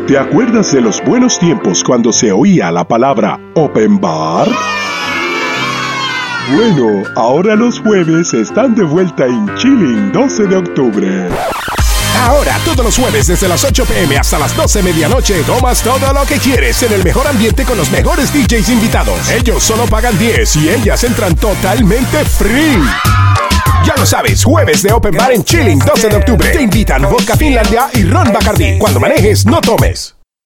¿Te acuerdas de los buenos tiempos cuando se oía la palabra Open Bar? Bueno, ahora los jueves están de vuelta en Chilling 12 de octubre. Ahora, todos los jueves desde las 8 p.m. hasta las 12 medianoche, tomas todo lo que quieres en el mejor ambiente con los mejores DJs invitados. Ellos solo pagan 10 y ellas entran totalmente free. Ya lo sabes, jueves de Open Bar en Chilling 12 de octubre. Te invitan Vodka Finlandia y Ron Bacardi. Cuando manejes, no tomes.